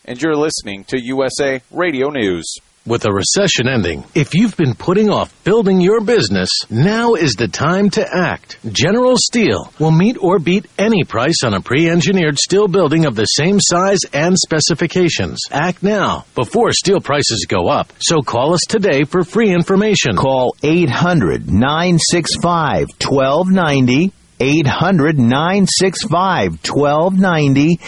and you're listening to USA Radio News. With a recession ending, if you've been putting off building your business, now is the time to act. General Steel will meet or beat any price on a pre-engineered steel building of the same size and specifications. Act now, before steel prices go up. So call us today for free information. Call 800-965-1290. 800-965-1290,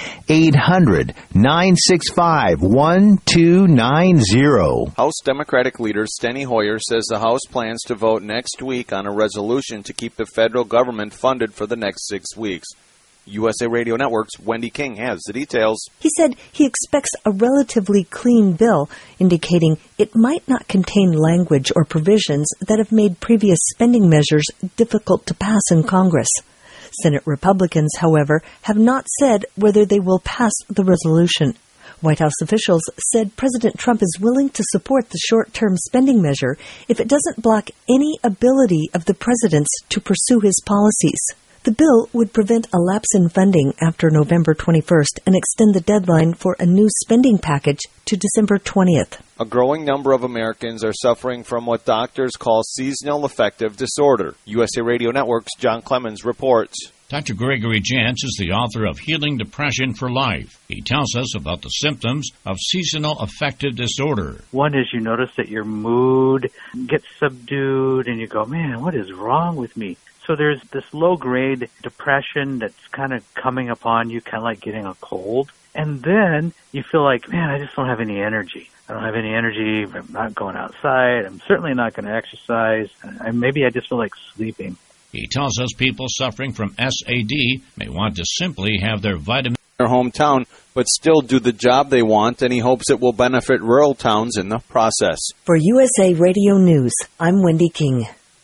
800-965-1290. House Democratic leader Steny Hoyer says the House plans to vote next week on a resolution to keep the federal government funded for the next 6 weeks. USA Radio Network's Wendy King has the details. He said he expects a relatively clean bill, indicating it might not contain language or provisions that have made previous spending measures difficult to pass in Congress. Senate Republicans, however, have not said whether they will pass the resolution. White House officials said President Trump is willing to support the short-term spending measure if it doesn't block any ability of the president's to pursue his policies. The bill would prevent a lapse in funding after November 21st and extend the deadline for a new spending package to December 20th. A growing number of Americans are suffering from what doctors call seasonal affective disorder. USA Radio Network's John Clemens reports. Dr. Gregory Jantz is the author of Healing Depression for Life. He tells us about the symptoms of seasonal affective disorder. One is you notice that your mood gets subdued and you go, man, what is wrong with me? So there's this low-grade depression that's kind of coming upon you, kind of like getting a cold. And then you feel like, man, I just don't have any energy. I don't have any energy. I'm not going outside. I'm certainly not going to exercise. Maybe I just feel like sleeping. He tells us people suffering from SAD may want to simply have their vitamin their hometown, but still do the job they want, and he hopes it will benefit rural towns in the process. For USA Radio News, I'm Wendy King.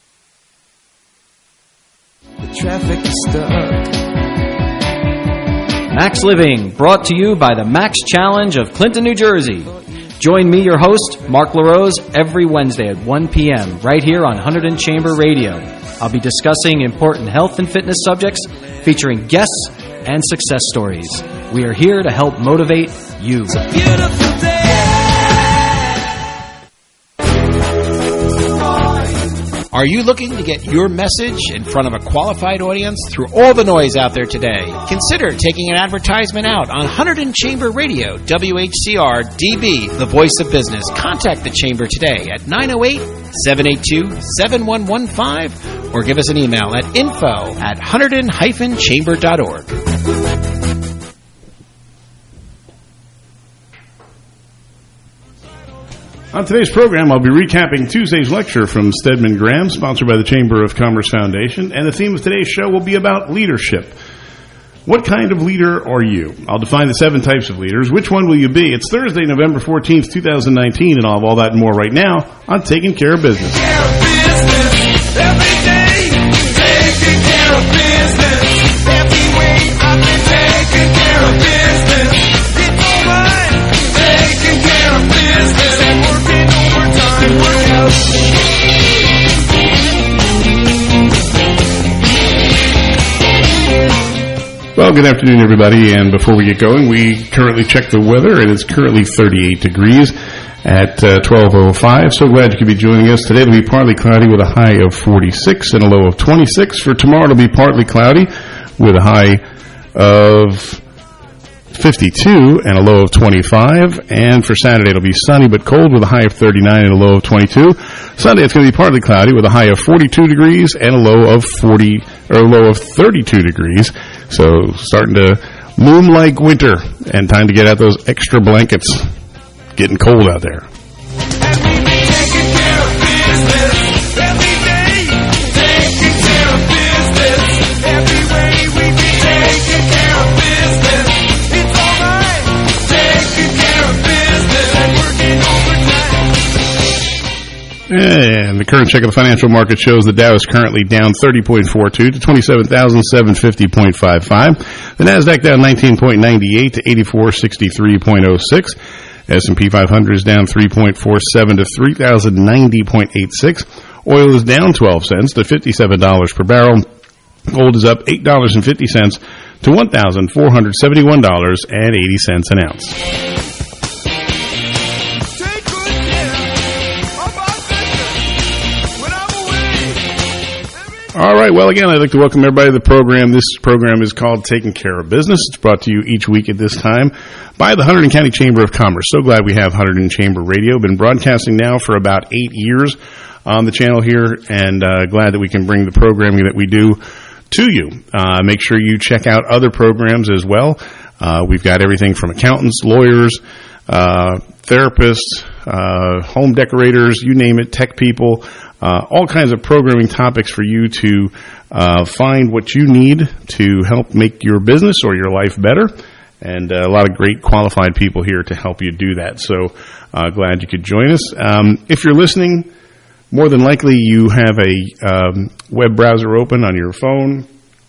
The traffic is stuck. Max Living, brought to you by the Max Challenge of Clinton, New Jersey. Join me, your host, Mark LaRose, every Wednesday at 1 p.m. right here on Hunterdon Chamber Radio. I'll be discussing important health and fitness subjects, featuring guests and success stories. We are here to help motivate you. It's a beautiful day. Are you looking to get your message in front of a qualified audience through all the noise out there today? Consider taking an advertisement out on Hunterdon Chamber Radio, WHCR-DB, the voice of business. Contact the Chamber today at 908-782-7115 or give us an email at info@hunterdon-chamber.org. On today's program, I'll be recapping Tuesday's lecture from Stedman Graham, sponsored by the Chamber of Commerce Foundation, and the theme of today's show will be about leadership. What kind of leader are you? I'll define the 7 types of leaders. Which one will you be? It's Thursday, November 14th, 2019, and I'll have all that and more right now on Taking Care of Business. Take care of business every day. Taking care of business every way. I've been taking care of business. It's all right. Taking care of business and working overtime. Work out. Well, good afternoon, everybody, and before we get going, we currently check the weather. It is currently 38 degrees at 12:05. So glad you could be joining us. Today it'll be partly cloudy with a high of 46 and a low of 26. For tomorrow it'll be partly cloudy with a high of 52 and a low of 25. And for Saturday it'll be sunny but cold with a high of 39 and a low of 22. Sunday it's going to be partly cloudy with a high of 42 degrees and a low of 32 degrees. So starting to loom like winter and time to get out those extra blankets. Getting cold out there. And the current check of the financial market shows the Dow is currently down 30.42 to 27,750.55. The NASDAQ down 19.98 to 8463.06. S&P 500 is down 3.47 to 3,090.86. Oil is down 12 cents to $57 per barrel. Gold is up $8.50 to $1,471.80 an ounce. All right. Well, again, I'd like to welcome everybody to the program. This program is called Taking Care of Business. It's brought to you each week at this time by the Hunterdon County Chamber of Commerce. So glad we have Hunterdon Chamber Radio. Been broadcasting now for about 8 years on the channel here, and glad that we can bring the programming that we do to you. Make sure you check out other programs as well. We've got everything from accountants, lawyers, therapists, home decorators, you name it, tech people, all kinds of programming topics for you to find what you need to help make your business or your life better. And a lot of great qualified people here to help you do that. So glad you could join us. If you're listening, more than likely you have a web browser open on your phone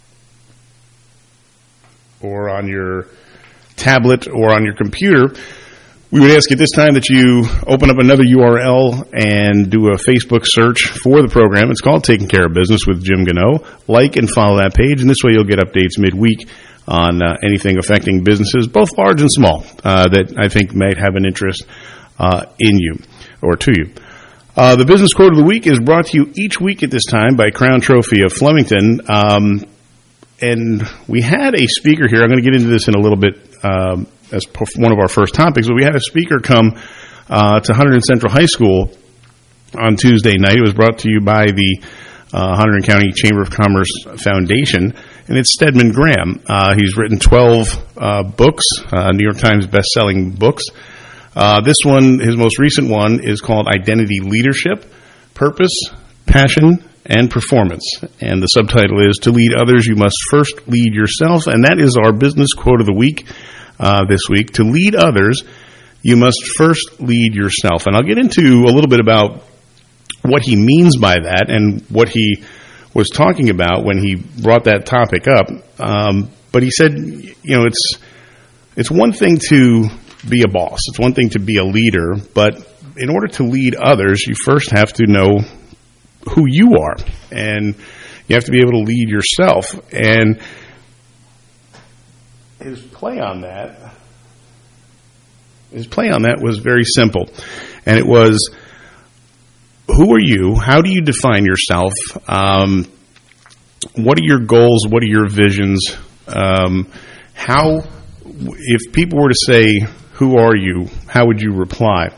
or on your tablet or on your computer. We would ask at this time that you open up another URL and do a Facebook search for the program. It's called Taking Care of Business with Jim Gano. Like and follow that page, and this way you'll get updates midweek on anything affecting businesses, both large and small, that I think might have an interest in you or to you. The Business Quote of the Week is brought to you each week at this time by Crown Trophy of Flemington. And we had a speaker here. I'm going to get into this in a little bit as one of our first topics, but we had a speaker come to Hunterdon Central High School on Tuesday night. It was brought to you by the Hunterdon County Chamber of Commerce Foundation, and it's Stedman Graham. He's written 12 books, New York Times best-selling books. This one, his most recent one, is called Identity Leadership, Purpose, Passion, and Performance. And the subtitle is, To Lead Others, You Must First Lead Yourself. And that is our business quote of the week this week. To lead others, you must first lead yourself. And I'll get into a little bit about what he means by that and what he was talking about when he brought that topic up. But he said, you know, it's one thing to be a boss. It's one thing to be a leader. But in order to lead others, you first have to know who you are, and you have to be able to lead yourself. And his play on that was very simple, and it was, who are you? How do you define yourself? What are your goals? What are your visions? How, if people were to say, who are you? How would you reply?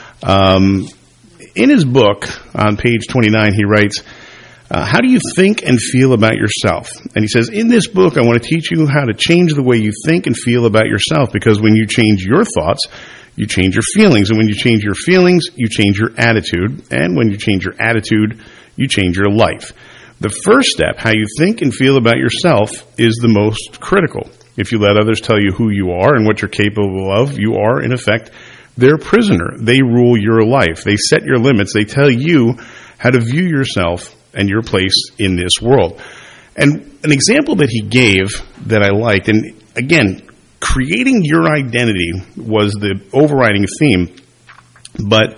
In his book, on page 29, he writes, how do you think and feel about yourself? And he says, in this book, I want to teach you how to change the way you think and feel about yourself, because when you change your thoughts, you change your feelings. And when you change your feelings, you change your attitude. And when you change your attitude, you change your life. The first step, how you think and feel about yourself, is the most critical. If you let others tell you who you are and what you're capable of, you are, in effect, their prisoner. They rule your life. They set your limits. They tell you how to view yourself and your place in this world. And an example that he gave that I liked, and again, creating your identity was the overriding theme, but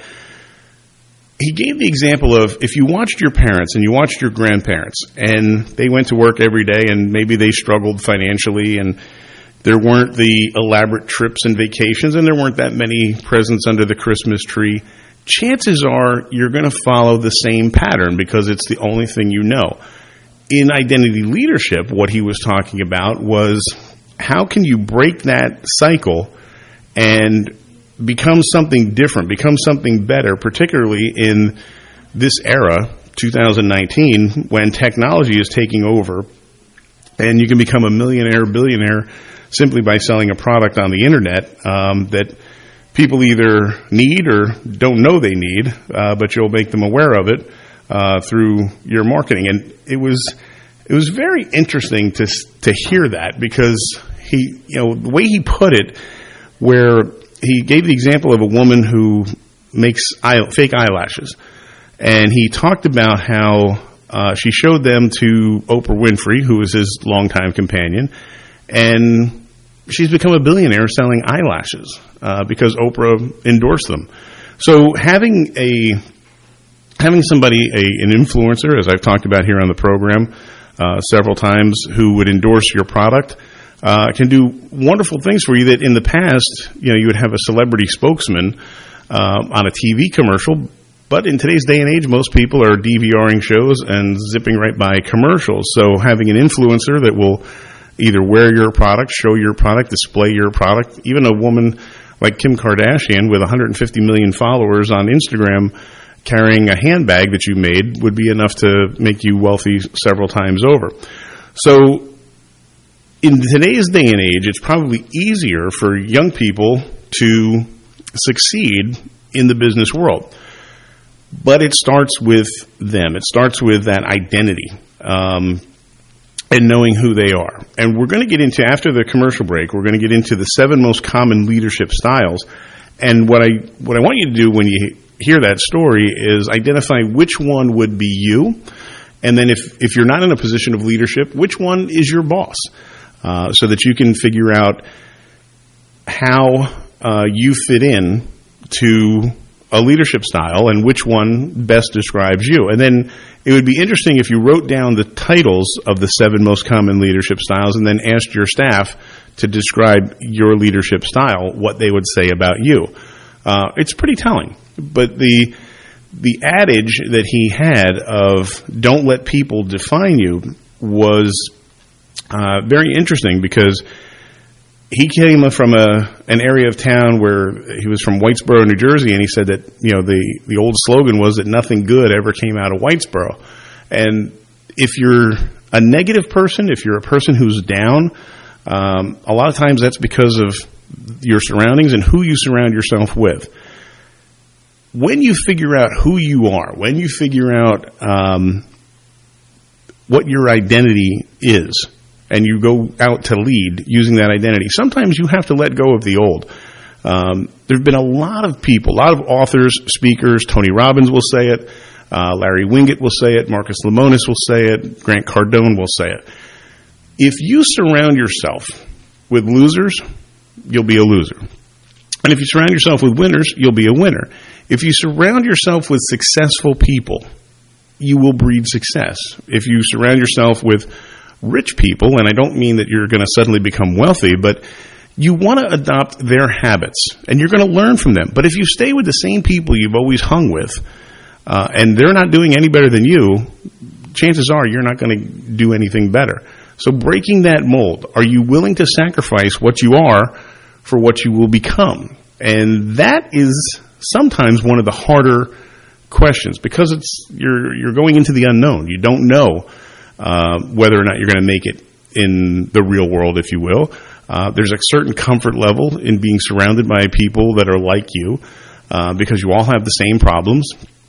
he gave the example of, if you watched your parents and you watched your grandparents and they went to work every day and maybe they struggled financially and there weren't the elaborate trips and vacations, and there weren't that many presents under the Christmas tree, chances are you're going to follow the same pattern because it's the only thing you know. In identity leadership, what he was talking about was, how can you break that cycle and become something different, become something better, particularly in this era, 2019, when technology is taking over and you can become a millionaire, billionaire, simply by selling a product on the internet that people either need or don't know they need, but you'll make them aware of it through your marketing. And it was very interesting to hear that, because he, you know, the way he put it, where he gave the example of a woman who makes fake eyelashes, and he talked about how she showed them to Oprah Winfrey, who was his longtime companion, and she's become a billionaire selling eyelashes because Oprah endorsed them. So having somebody, an influencer, as I've talked about here on the program several times, who would endorse your product, can do wonderful things for you that in the past, you know, you would have a celebrity spokesman on a TV commercial, But in today's day and age, most people are DVRing shows and zipping right by commercials. So having an influencer that will either wear your product, show your product, display your product, even a woman like Kim Kardashian with 150 million followers on Instagram carrying a handbag that you made would be enough to make you wealthy several times over. So in today's day and age, it's probably easier for young people to succeed in the business world. But it starts with them. It starts with that identity and knowing who they are. And we're going to get into, after the commercial break, we're going to get into the 7 most common leadership styles. And what I want you to do when you hear that story is identify which one would be you. And then if you're not in a position of leadership, which one is your boss? So that you can figure out how you fit in to a leadership style and which one best describes you. And then it would be interesting if you wrote down the titles of the 7 most common leadership styles and then asked your staff to describe your leadership style, what they would say about you. It's pretty telling. But the adage that he had of don't let people define you was very interesting, because he came from an area of town where he was from Whitesboro, New Jersey, and he said that, you know, the old slogan was that nothing good ever came out of Whitesboro. And if you're a negative person, if you're a person who's down, a lot of times that's because of your surroundings and who you surround yourself with. When you figure out who you are, when you figure out what your identity is, and you go out to lead using that identity, sometimes you have to let go of the old. There have been a lot of people, a lot of authors, speakers. Tony Robbins will say it. Larry Winget will say it. Marcus Lemonis will say it. Grant Cardone will say it. If you surround yourself with losers, you'll be a loser. And if you surround yourself with winners, you'll be a winner. If you surround yourself with successful people, you will breed success. If you surround yourself with rich people, and I don't mean that you're going to suddenly become wealthy, but you want to adopt their habits, and you're going to learn from them. But if you stay with the same people you've always hung with, and they're not doing any better than you, chances are you're not going to do anything better. So breaking that mold, are you willing to sacrifice what you are for what you will become? And that is sometimes one of the harder questions, because you're going into the unknown. You don't know whether or not you're going to make it in the real world, if you will. There's a certain comfort level in being surrounded by people that are like you, because you all have the same problems,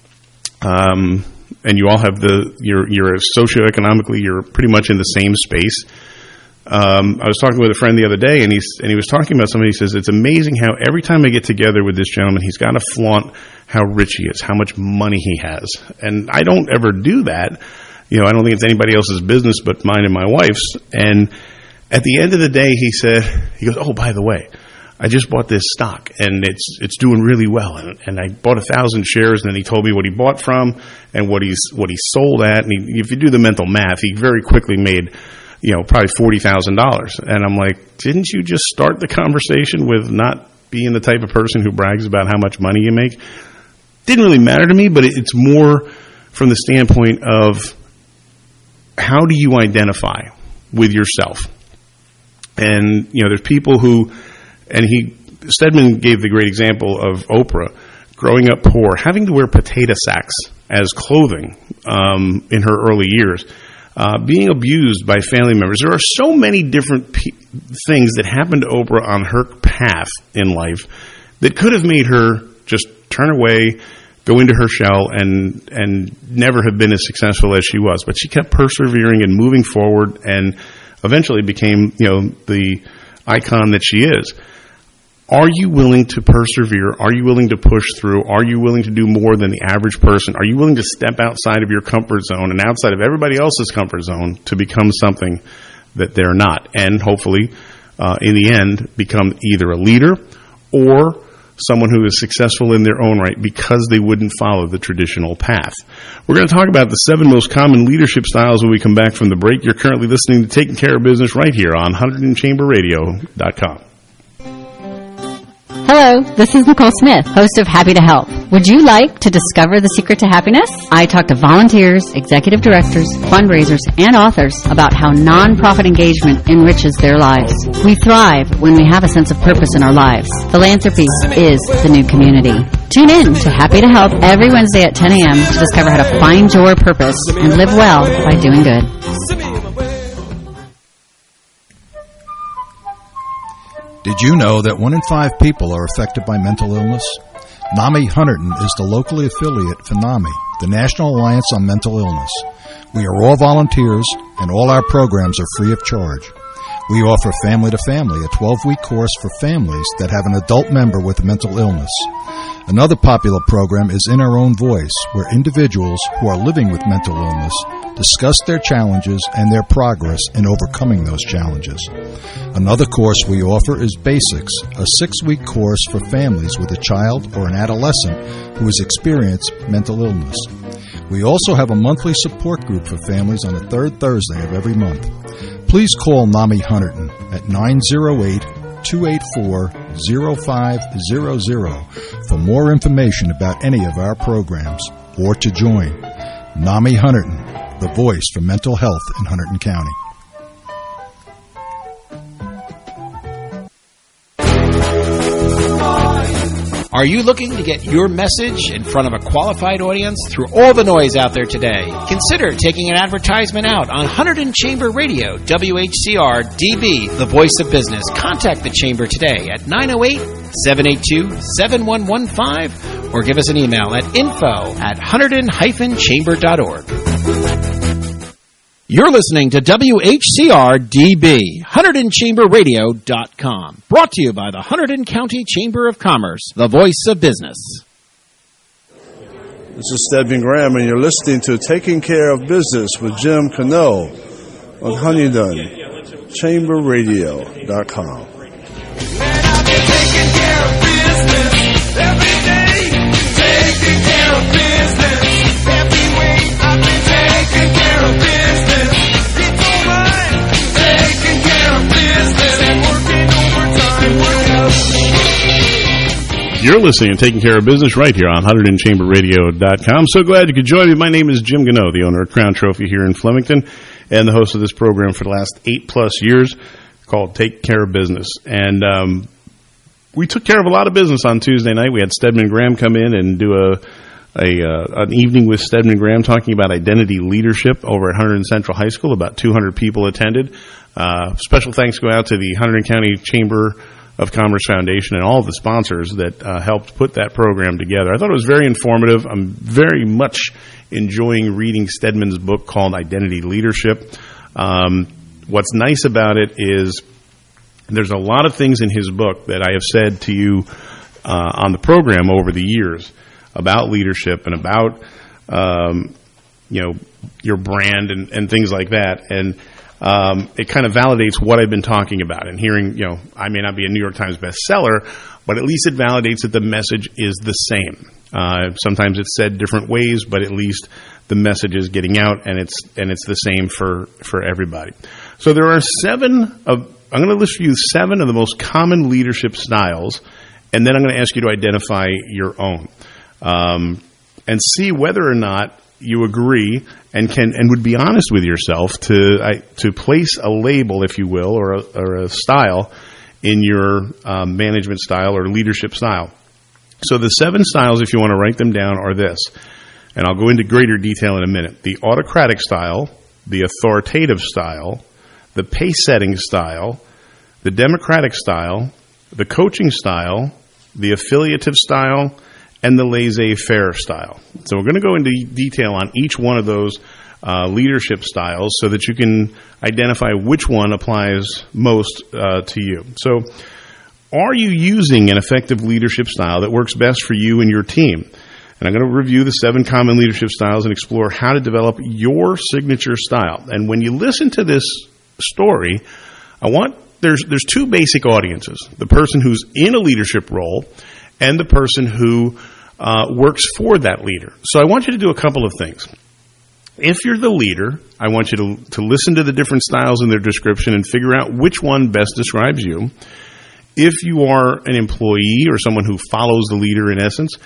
and you all have you're socioeconomically, you're pretty much in the same space. I was talking with a friend the other day, and he was talking about something. He says, it's amazing how every time I get together with this gentleman, he's got to flaunt how rich he is, how much money he has. And I don't ever do that. You know, I don't think it's anybody else's business but mine and my wife's. And at the end of the day, he goes, oh, by the way, I just bought this stock, and it's doing really well. And I bought 1,000 shares, and then he told me what he bought from and what he sold at. And if you do the mental math, he very quickly made, probably $40,000. And I'm like, didn't you just start the conversation with not being the type of person who brags about how much money you make? Didn't really matter to me, but it's more from the standpoint of how do you identify with yourself? And, there's people who, and Stedman gave the great example of Oprah growing up poor, having to wear potato sacks as clothing in her early years, being abused by family members. There are so many different things that happened to Oprah on her path in life that could have made her just turn away, go into her shell, and never have been as successful as she was. But she kept persevering and moving forward, and eventually became, the icon that she is. Are you willing to persevere? Are you willing to push through? Are you willing to do more than the average person? Are you willing to step outside of your comfort zone and outside of everybody else's comfort zone to become something that they're not? And hopefully, in the end, become either a leader or someone who is successful in their own right because they wouldn't follow the traditional path. We're going to talk about the 7 most common leadership styles when we come back from the break. You're currently listening to Taking Care of Business right here on 100chamberradio.com. Hello, this is Nicole Smith, host of Happy to Help. Would you like to discover the secret to happiness? I talk to volunteers, executive directors, fundraisers, and authors about how nonprofit engagement enriches their lives. We thrive when we have a sense of purpose in our lives. Philanthropy is the new community. Tune in to Happy to Help every Wednesday at 10 a.m. to discover how to find your purpose and live well by doing good. Did you know that 1 in 5 people are affected by mental illness? NAMI Hunterdon is the locally affiliate for NAMI, the National Alliance on Mental Illness. We are all volunteers, and all our programs are free of charge. We offer Family to Family, a 12-week course for families that have an adult member with a mental illness. Another popular program is In Our Own Voice, where individuals who are living with mental illness discuss their challenges and their progress in overcoming those challenges. Another course we offer is Basics, a 6-week course for families with a child or an adolescent who has experienced mental illness. We also have a monthly support group for families on the third Thursday of every month. Please call NAMI Hunterdon at 908-284-0500 for more information about any of our programs or to join. NAMI Hunterdon, the voice for mental health in Hunterdon County. Are you looking to get your message in front of a qualified audience through all the noise out there today? Consider taking an advertisement out on Hunterdon Chamber Radio, WHCR DB, the voice of business. Contact the Chamber today at 908-782-7115 or give us an email at info@hunterdon-chamber.org. You're listening to WHCR DB, HunterdonChamberRadio.com. Brought to you by the Hunterdon County Chamber of Commerce, the voice of business. This is Stedman Graham, and you're listening to Taking Care of Business with Jim Cano on HunterdonChamberRadio.com. You're listening and Taking Care of Business right here on HunterdonChamberRadio.com. So glad you could join me. My name is Jim Gano, the owner of Crown Trophy here in Flemington, and the host of this program for the last 8+ years called Take Care of Business. And we took care of a lot of business on Tuesday night. We had Stedman Graham come in and do an evening with Stedman Graham talking about identity leadership over at Hunterdon Central High School. About 200 people attended. Special thanks go out to the Hunterdon County Chamber of Commerce Foundation and all of the sponsors that helped put that program together. I thought it was very informative. I'm very much enjoying reading Stedman's book called Identity Leadership. What's nice about it is there's a lot of things in his book that I have said to you on the program over the years about leadership and about your brand and things like that. And it kind of validates what I've been talking about and hearing, I may not be a New York Times bestseller, but at least it validates that the message is the same. Sometimes it's said different ways, but at least the message is getting out and it's the same for everybody. So there are I'm going to list for you 7 of the most common leadership styles, and then I'm going to ask you to identify your own, and see whether or not you agree and would be honest with yourself to place a label, if you will, or a style in your management style or leadership style. So the 7 styles, if you want to write them down, are this, and I'll go into greater detail in a minute: the autocratic style, the authoritative style, the pace-setting style, the democratic style, the coaching style, the affiliative style, and the laissez-faire style. So we're going to go into detail on each one of those leadership styles so that you can identify which one applies most to you. So are you using an effective leadership style that works best for you and your team? And I'm going to review the 7 common leadership styles and explore how to develop your signature style. And when you listen to this story, there's 2 basic audiences: the person who's in a leadership role and the person who works for that leader. So I want you to do a couple of things. If you're the leader, I want you to listen to the different styles in their description and figure out which one best describes you. if you are an employee or someone who follows the leader in essence,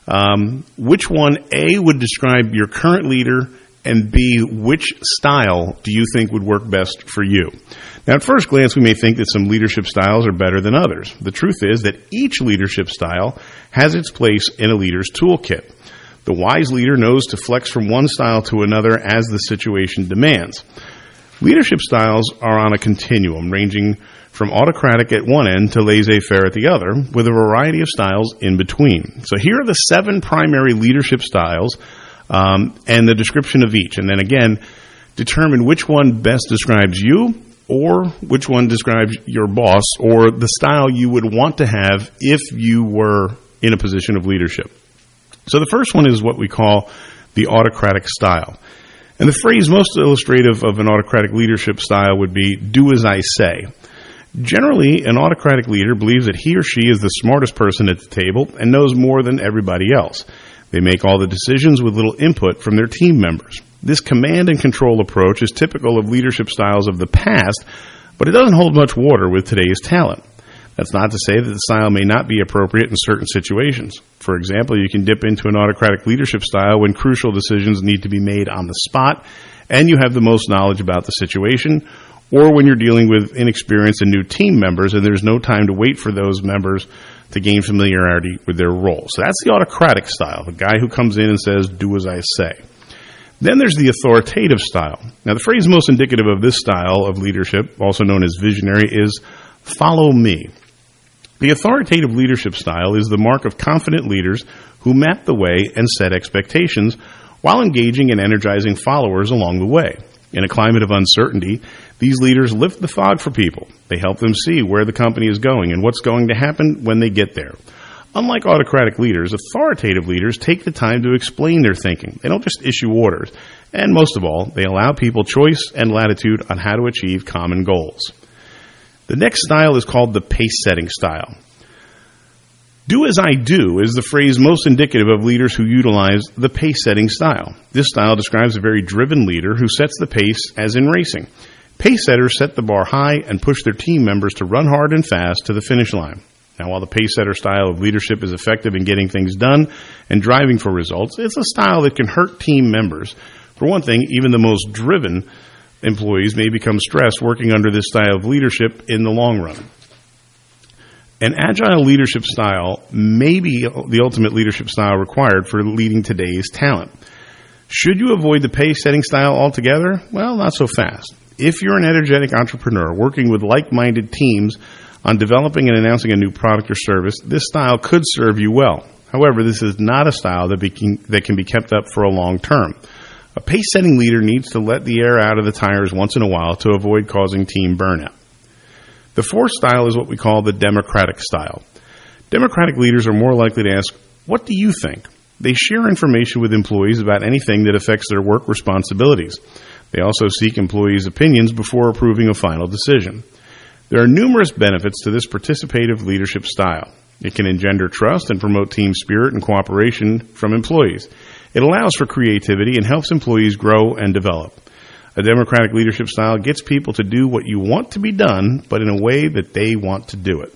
which one, A, would describe your current leader, and B, which style do you think would work best for you? Now, at first glance, we may think that some leadership styles are better than others. The truth is that each leadership style has its place in a leader's toolkit. The wise leader knows to flex from one style to another as the situation demands. Leadership styles are on a continuum, ranging from autocratic at one end to laissez-faire at the other, with a variety of styles in between. So here are the 7 primary leadership styles, and the description of each. And then again, determine which one best describes you, or which one describes your boss, or the style you would want to have if you were in a position of leadership. So the first one is what we call the autocratic style. And the phrase most illustrative of an autocratic leadership style would be, do as I say. Generally, an autocratic leader believes that he or she is the smartest person at the table and knows more than everybody else. They make all the decisions with little input from their team members. This command and control approach is typical of leadership styles of the past, but it doesn't hold much water with today's talent. That's not to say that the style may not be appropriate in certain situations. For example, you can dip into an autocratic leadership style when crucial decisions need to be made on the spot and you have the most knowledge about the situation, or when you're dealing with inexperienced and new team members and there's no time to wait for those members to gain familiarity with their role. So that's the autocratic style, the guy who comes in and says, do as I say. Then there's the authoritative style. Now, the phrase most indicative of this style of leadership, also known as visionary, is follow me. The authoritative leadership style is the mark of confident leaders who map the way and set expectations while engaging and energizing followers along the way. In a climate of uncertainty, these leaders lift the fog for people. They help them see where the company is going and what's going to happen when they get there. Unlike autocratic leaders, authoritative leaders take the time to explain their thinking. They don't just issue orders. And most of all, they allow people choice and latitude on how to achieve common goals. The next style is called the pace-setting style. Do as I do is the phrase most indicative of leaders who utilize the pace-setting style. This style describes a very driven leader who sets the pace as in racing. Pace-setters set the bar high and push their team members to run hard and fast to the finish line. Now, while the pace-setter style of leadership is effective in getting things done and driving for results, it's a style that can hurt team members. For one thing, even the most driven employees may become stressed working under this style of leadership in the long run. An agile leadership style may be the ultimate leadership style required for leading today's talent. Should you avoid the pace-setting style altogether? Well, not so fast. If you're an energetic entrepreneur working with like-minded teams on developing and announcing a new product or service, this style could serve you well. However, this is not a style that can be kept up for a long term. A pace-setting leader needs to let the air out of the tires once in a while to avoid causing team burnout. The fourth style is what we call the democratic style. Democratic leaders are more likely to ask, what do you think? They share information with employees about anything that affects their work responsibilities. They also seek employees' opinions before approving a final decision. There are numerous benefits to this participative leadership style. It can engender trust and promote team spirit and cooperation from employees. It allows for creativity and helps employees grow and develop. A democratic leadership style gets people to do what you want to be done, but in a way that they want to do it.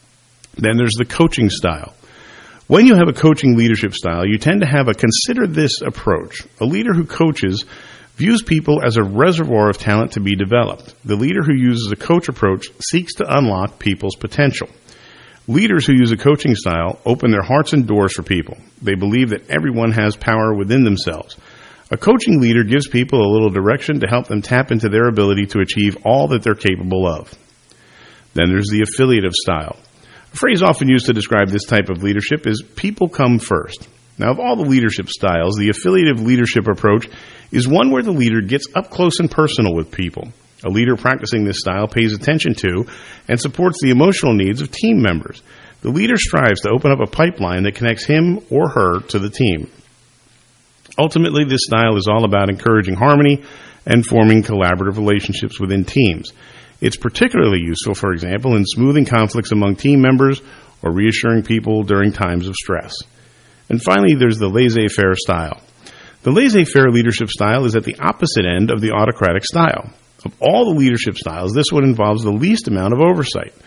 Then there's the coaching style. When you have a coaching leadership style, you tend to have a consider this approach. A leader who coaches views people as a reservoir of talent to be developed. The leader who uses a coach approach seeks to unlock people's potential. Leaders who use a coaching style open their hearts and doors for people. They believe that everyone has power within themselves. A coaching leader gives people a little direction to help them tap into their ability to achieve all that they're capable of. Then there's the affiliative style. A phrase often used to describe this type of leadership is people come first. Now, of all the leadership styles, the affiliative leadership approach is one where the leader gets up close and personal with people. A leader practicing this style pays attention to and supports the emotional needs of team members. The leader strives to open up a pipeline that connects him or her to the team. Ultimately, this style is all about encouraging harmony and forming collaborative relationships within teams. It's particularly useful, for example, in smoothing conflicts among team members or reassuring people during times of stress. And finally, there's the laissez-faire style. The laissez-faire leadership style is at the opposite end of the autocratic style. Of all the leadership styles, this one involves the least amount of oversight.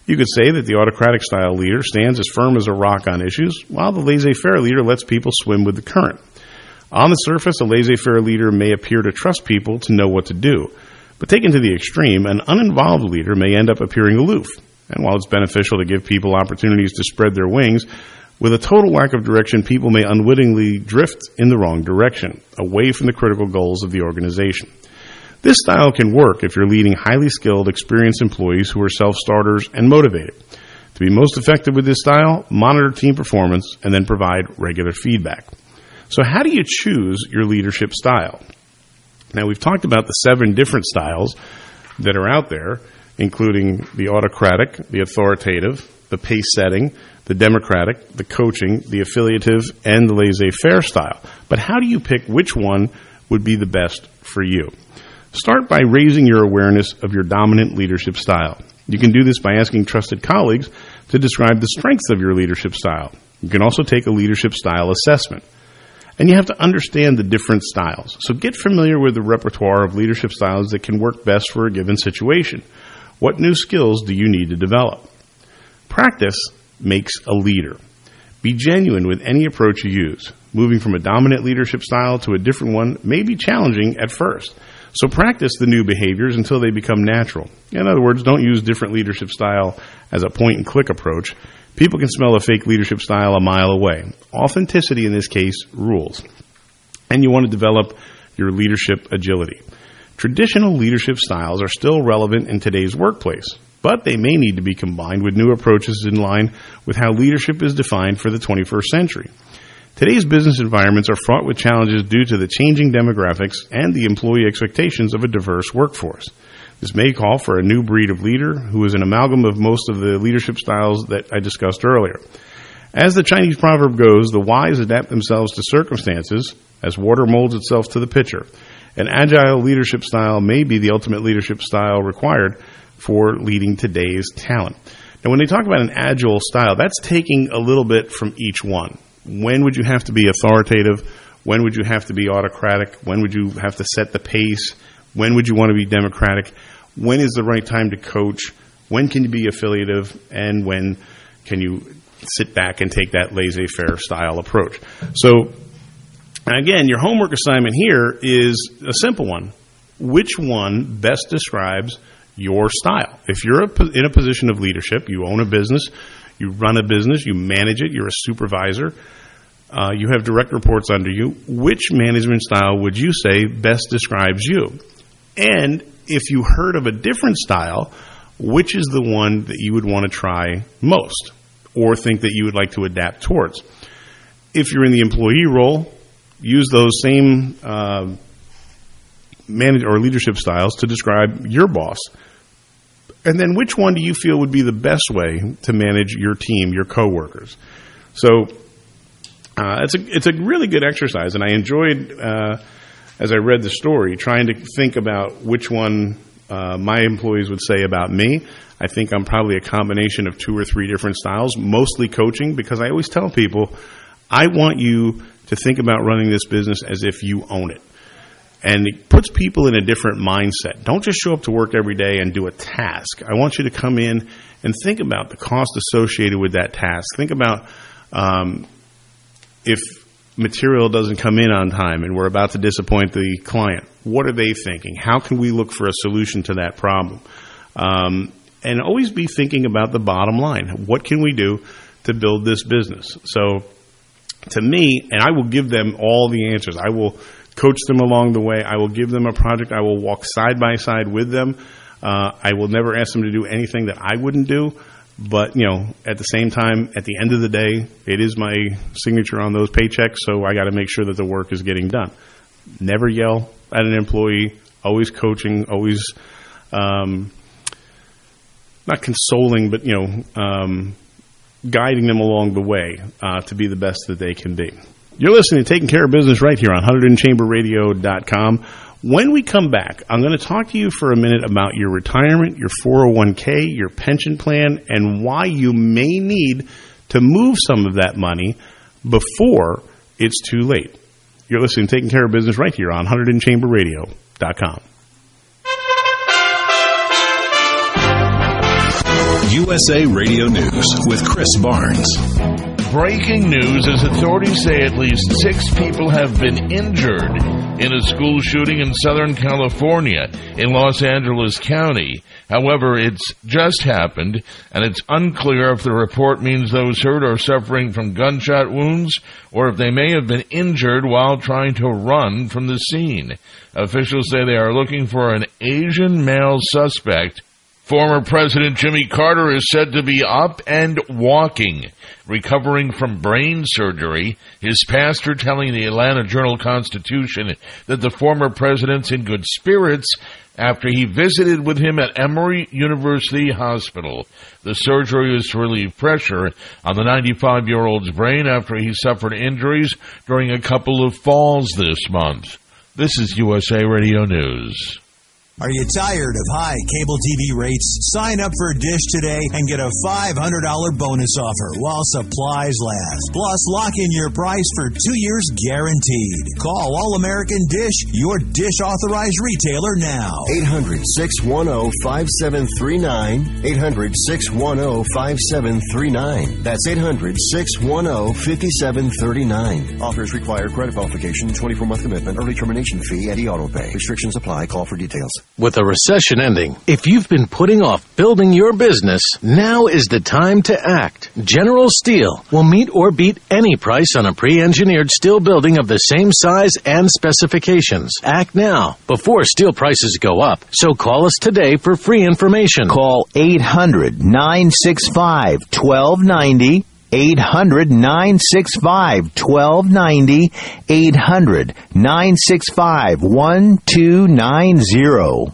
You could say that the autocratic style leader stands as firm as a rock on issues, while the laissez-faire leader lets people swim with the current. On the surface, a laissez-faire leader may appear to trust people to know what to do, but taken to the extreme, an uninvolved leader may end up appearing aloof. And while it's beneficial to give people opportunities to spread their wings, with a total lack of direction, people may unwittingly drift in the wrong direction, away from the critical goals of the organization. This style can work if you're leading highly skilled, experienced employees who are self-starters and motivated. To be most effective with this style, monitor team performance and then provide regular feedback. So how do you choose your leadership style? Now, we've talked about the 7 different styles that are out there, including the autocratic, the authoritative, the pace-setting, the democratic, the coaching, the affiliative, and the laissez-faire style. But how do you pick which one would be the best for you? Start by raising your awareness of your dominant leadership style. You can do this by asking trusted colleagues to describe the strengths of your leadership style. You can also take a leadership style assessment. And you have to understand the different styles. So get familiar with the repertoire of leadership styles that can work best for a given situation. What new skills do you need to develop? Practice makes a leader. Be genuine with any approach you use. Moving from a dominant leadership style to a different one may be challenging at first. So practice the new behaviors until they become natural. In other words, don't use different leadership style as a point-and-click approach. People can smell a fake leadership style a mile away. Authenticity in this case rules. And you want to develop your leadership agility. Traditional leadership styles are still relevant in today's workplace, but they may need to be combined with new approaches in line with how leadership is defined for the 21st century. Today's business environments are fraught with challenges due to the changing demographics and the employee expectations of a diverse workforce. This may call for a new breed of leader who is an amalgam of most of the leadership styles that I discussed earlier. As the Chinese proverb goes, the wise adapt themselves to circumstances as water molds itself to the pitcher. An agile leadership style may be the ultimate leadership style required for leading today's talent. Now, when they talk about an agile style, that's taking a little bit from each one. When would you have to be authoritative? When would you have to be autocratic? When would you have to set the pace? When would you want to be democratic? When is the right time to coach? When can you be affiliative? And when can you sit back and take that laissez-faire style approach? So, again, your homework assignment here is a simple one. Which one best describes your style? If you're in a position of leadership, you own a business, you run a business, you manage it, you're a supervisor, you have direct reports under you, which management style would you say best describes you? And if you heard of a different style, which is the one that you would want to try most or think that you would like to adapt towards? If you're in the employee role, use those same manage or leadership styles to describe your boss. And then which one do you feel would be the best way to manage your team, your coworkers? So it's a really good exercise, and I enjoyed, as I read the story, trying to think about which one my employees would say about me. I think I'm probably a combination of 2 or 3 different styles, mostly coaching, because I always tell people, I want you to think about running this business as if you own it. And it puts people in a different mindset. Don't just show up to work every day and do a task. I want you to come in and think about the cost associated with that task. Think about if material doesn't come in on time and we're about to disappoint the client. What are they thinking? How can we look for a solution to that problem? And always be thinking about the bottom line. What can we do to build this business? So to me, and I will give them all the answers. I will coach them along the way. I will give them a project. I will walk side by side with them. I will never ask them to do anything that I wouldn't do. But, at the same time, at the end of the day, it is my signature on those paychecks, so I got to make sure that the work is getting done. Never yell at an employee. Always coaching. Always not consoling, but, guiding them along the way to be the best that they can be. You're listening to Taking Care of Business right here on 100chamberradio.com. When we come back, I'm going to talk to you for a minute about your retirement, your 401k, your pension plan, and why you may need to move some of that money before it's too late. You're listening to Taking Care of Business right here on 100chamberradio.com. USA Radio News with Chris Barnes. Breaking news as authorities say at least 6 people have been injured in a school shooting in Southern California in Los Angeles County. However, it's just happened, and it's unclear if the report means those hurt are suffering from gunshot wounds or if they may have been injured while trying to run from the scene. Officials say they are looking for an Asian male suspect. Former President Jimmy Carter is said to be up and walking, recovering from brain surgery. His pastor telling the Atlanta Journal-Constitution that the former president's in good spirits after he visited with him at Emory University Hospital. The surgery is to relieve pressure on the 95-year-old's brain after he suffered injuries during a couple of falls this month. This is USA Radio News. Are you tired of high cable TV rates? Sign up for Dish today and get a $500 bonus offer while supplies last. Plus, lock in your price for 2 years guaranteed. Call All-American Dish, your Dish authorized retailer now. 800-610-5739. 800-610-5739. That's 800-610-5739. Offers require credit qualification, 24-month commitment, early termination fee, and auto pay. Restrictions apply. Call for details. With a recession ending, if you've been putting off building your business, now is the time to act. General Steel will meet or beat any price on a pre-engineered steel building of the same size and specifications. Act now, before steel prices go up. So call us today for free information. Call 800-965-1290. 800-965-1290. 800-965-1290.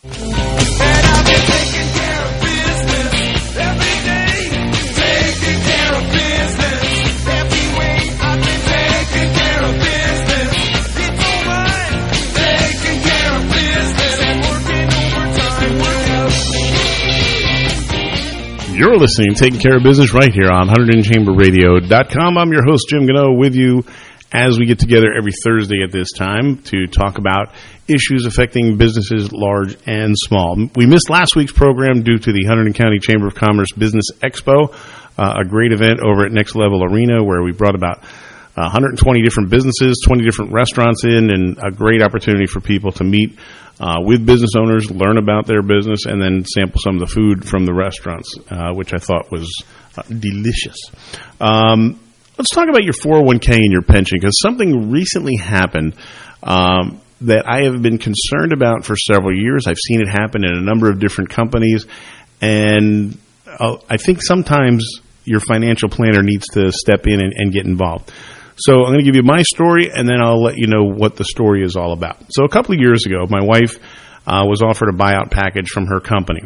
You're listening to Taking Care of Business right here on 100chamberradio.com. I'm your host, Jim Gano, with you as we get together every Thursday at this time to talk about issues affecting businesses large and small. We missed last week's program due to the Hunterdon County Chamber of Commerce Business Expo, a great event over at Next Level Arena where we brought about 120 different businesses, 20 different restaurants in, and a great opportunity for people to meet with business owners, learn about their business, and then sample some of the food from the restaurants, which I thought was delicious. Let's talk about your 401k and your pension, because something recently happened that I have been concerned about for several years. I've seen it happen in a number of different companies, and I think sometimes your financial planner needs to step in and get involved. So I'm going to give you my story, and then I'll let you know what the story is all about. So a couple of years ago, my wife was offered a buyout package from her company.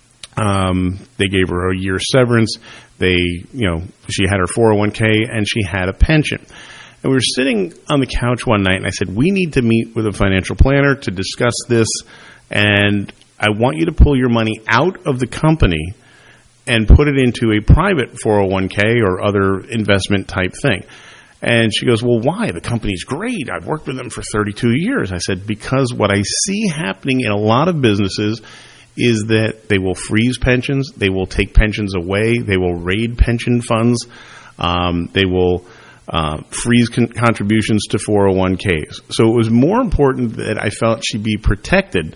They gave her a year's severance. She had her 401k, and she had a pension. And we were sitting on the couch one night, and I said, we need to meet with a financial planner to discuss this, and I want you to pull your money out of the company and put it into a private 401k or other investment type thing. And she goes, well, why? The company's great. I've worked with them for 32 years. I said, because what I see happening in a lot of businesses is that they will freeze pensions. They will take pensions away. They will raid pension funds. They will freeze contributions to 401ks. So it was more important that I felt she'd be protected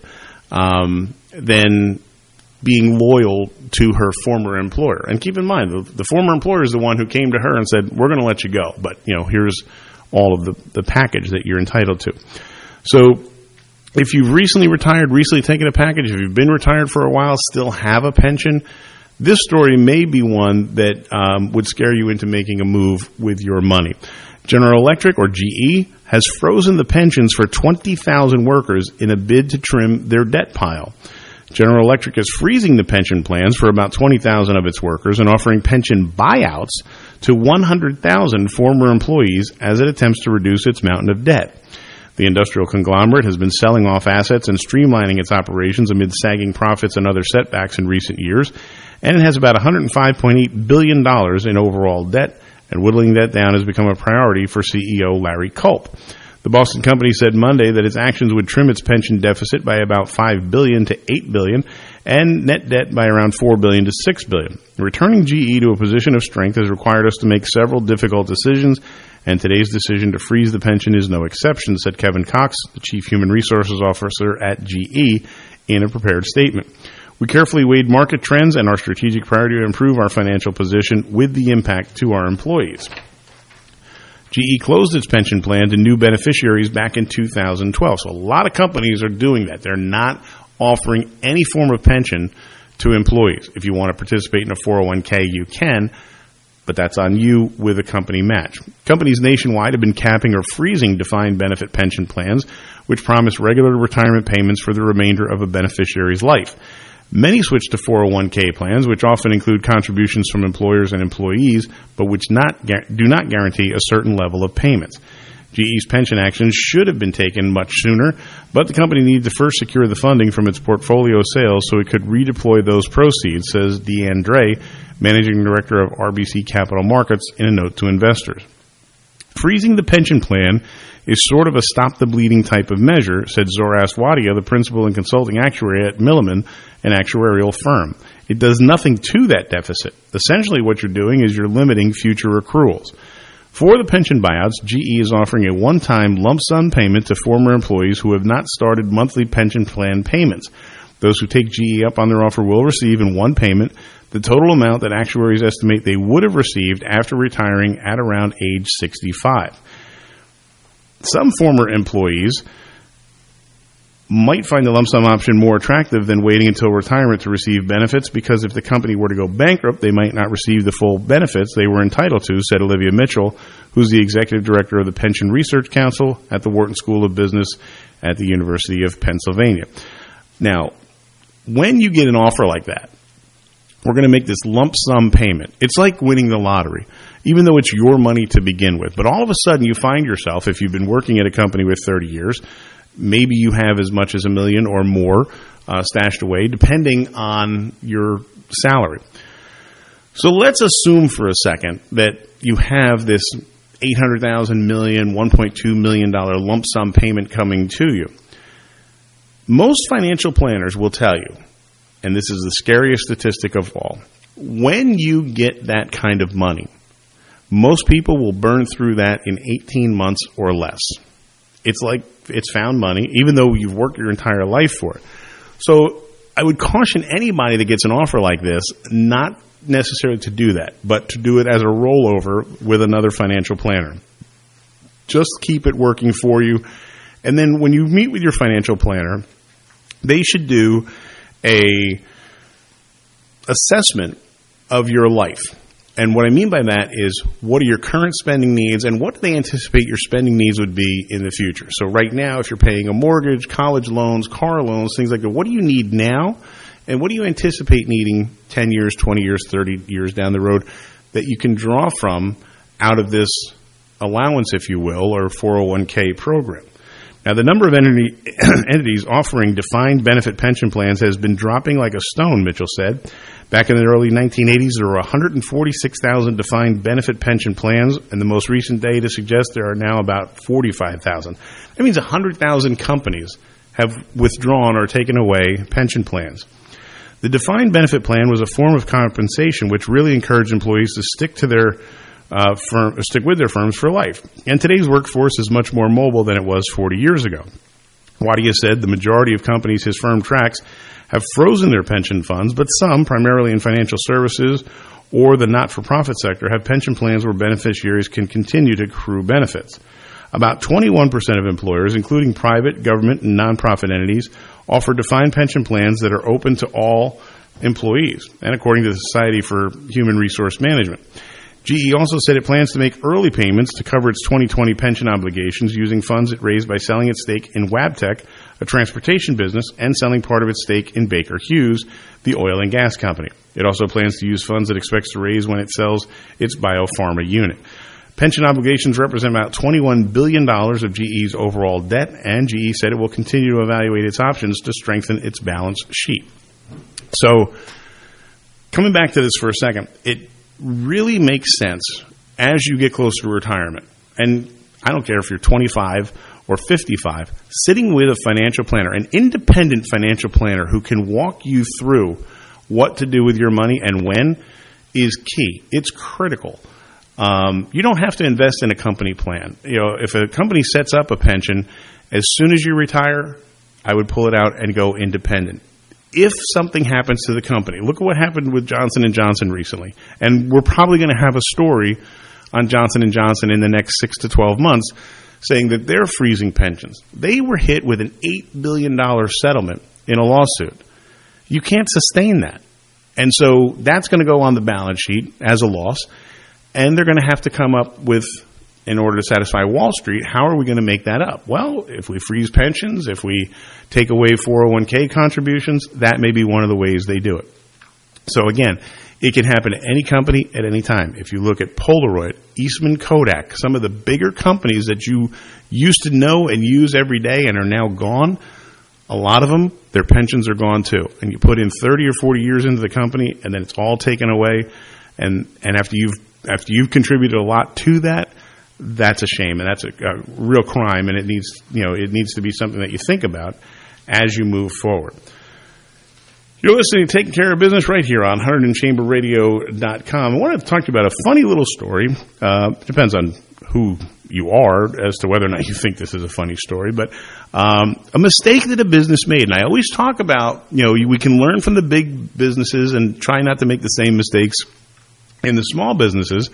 than being loyal to her former employer. And keep in mind, the former employer is the one who came to her and said, we're going to let you go, but here's all of the package that you're entitled to. So if you've recently retired, recently taken a package, if you've been retired for a while, still have a pension, this story may be one that would scare you into making a move with your money. General Electric, or GE, has frozen the pensions for 20,000 workers in a bid to trim their debt pile. General Electric is freezing the pension plans for about 20,000 of its workers and offering pension buyouts to 100,000 former employees as it attempts to reduce its mountain of debt. The industrial conglomerate has been selling off assets and streamlining its operations amid sagging profits and other setbacks in recent years, and it has about $105.8 billion in overall debt, and whittling that down has become a priority for CEO Larry Culp. The Boston company said Monday that its actions would trim its pension deficit by about $5 billion to $8 billion and net debt by around $4 billion to $6 billion. Returning GE to a position of strength has required us to make several difficult decisions, and today's decision to freeze the pension is no exception, said Kevin Cox, the Chief Human Resources Officer at GE, in a prepared statement. We carefully weighed market trends and our strategic priority to improve our financial position with the impact to our employees. GE closed its pension plan to new beneficiaries back in 2012. So a lot of companies are doing that. They're not offering any form of pension to employees. If you want to participate in a 401k, you can, but that's on you with a company match. Companies nationwide have been capping or freezing defined benefit pension plans, which promise regular retirement payments for the remainder of a beneficiary's life. Many switch to 401k plans, which often include contributions from employers and employees, but which do not guarantee a certain level of payments. GE's pension actions should have been taken much sooner, but the company needed to first secure the funding from its portfolio sales so it could redeploy those proceeds, says Deanne Dre, Managing Director of RBC Capital Markets, in a note to investors. Freezing the pension plan is sort of a stop-the-bleeding type of measure, said Zoras Wadia, the principal and consulting actuary at Milliman, an actuarial firm. It does nothing to that deficit. Essentially what you're doing is you're limiting future accruals. For the pension buyouts, GE is offering a one-time lump sum payment to former employees who have not started monthly pension plan payments. Those who take GE up on their offer will receive in one payment the total amount that actuaries estimate they would have received after retiring at around age 65. Some former employees might find the lump sum option more attractive than waiting until retirement to receive benefits, because if the company were to go bankrupt, they might not receive the full benefits they were entitled to, said Olivia Mitchell, who's the executive director of the Pension Research Council at the Wharton School of Business at the University of Pennsylvania. Now, when you get an offer like that, we're going to make this lump sum payment. It's like winning the lottery, even though it's your money to begin with. But all of a sudden you find yourself, if you've been working at a company with 30 years, maybe you have as much as $1 million or more stashed away, depending on your salary. So let's assume for a second that you have this $800,000, million, $1.2 million lump sum payment coming to you. Most financial planners will tell you, and this is the scariest statistic of all, when you get that kind of money, most people will burn through that in 18 months or less. It's like it's found money, even though you've worked your entire life for it. So I would caution anybody that gets an offer like this not necessarily to do that, but to do it as a rollover with another financial planner. Just keep it working for you. And then when you meet with your financial planner, they should do a assessment of your life. And what I mean by that is, what are your current spending needs and what do they anticipate your spending needs would be in the future? So right now, if you're paying a mortgage, college loans, car loans, things like that, what do you need now? And what do you anticipate needing 10 years, 20 years, 30 years down the road that you can draw from out of this allowance, if you will, or 401k program? Now, the number of entities offering defined benefit pension plans has been dropping like a stone, Mitchell said. Back in the early 1980s, there were 146,000 defined benefit pension plans, and the most recent data suggests there are now about 45,000. That means 100,000 companies have withdrawn or taken away pension plans. The defined benefit plan was a form of compensation which really encouraged employees to stick to their stick with their firms for life. And today's workforce is much more mobile than it was 40 years ago. Wadia said the majority of companies his firm tracks have frozen their pension funds, but some, primarily in financial services or the not-for-profit sector, have pension plans where beneficiaries can continue to accrue benefits. About 21% of employers, including private, government, and nonprofit entities, offer defined pension plans that are open to all employees, and according to the Society for Human Resource Management. GE also said it plans to make early payments to cover its 2020 pension obligations using funds it raised by selling its stake in Wabtec, a transportation business, and selling part of its stake in Baker Hughes, the oil and gas company. It also plans to use funds it expects to raise when it sells its biopharma unit. Pension obligations represent about $21 billion of GE's overall debt, and GE said it will continue to evaluate its options to strengthen its balance sheet. So, coming back to this for a second, it really makes sense as you get closer to retirement. And I don't care if you're 25 or 55, sitting with a financial planner, an independent financial planner who can walk you through what to do with your money and when, is key. It's critical. You don't have to invest in a company plan. If a company sets up a pension, as soon as you retire, I would pull it out and go independent. If something happens to the company, look at what happened with Johnson & Johnson recently. And we're probably going to have a story on Johnson & Johnson in the next 6 to 12 months saying that they're freezing pensions. They were hit with an $8 billion settlement in a lawsuit. You can't sustain that. And so that's going to go on the balance sheet as a loss. And they're going to have to come up with, in order to satisfy Wall Street, how are we going to make that up? Well, if we freeze pensions, if we take away 401k contributions, that may be one of the ways they do it. So again, it can happen to any company at any time. If you look at Polaroid, Eastman Kodak, some of the bigger companies that you used to know and use every day and are now gone, a lot of them, their pensions are gone too. And you put in 30 or 40 years into the company and then it's all taken away. And after you've contributed a lot to that, that's a shame, and that's a real crime, and it needs to be something that you think about as you move forward. You're listening to Taking Care of Business right here on HunterdandChamberRadio.com. I want to talk to you about a funny little story. Depends on who you are as to whether or not you think this is a funny story, but a mistake that a business made. And I always talk about, we can learn from the big businesses and try not to make the same mistakes in the small businesses.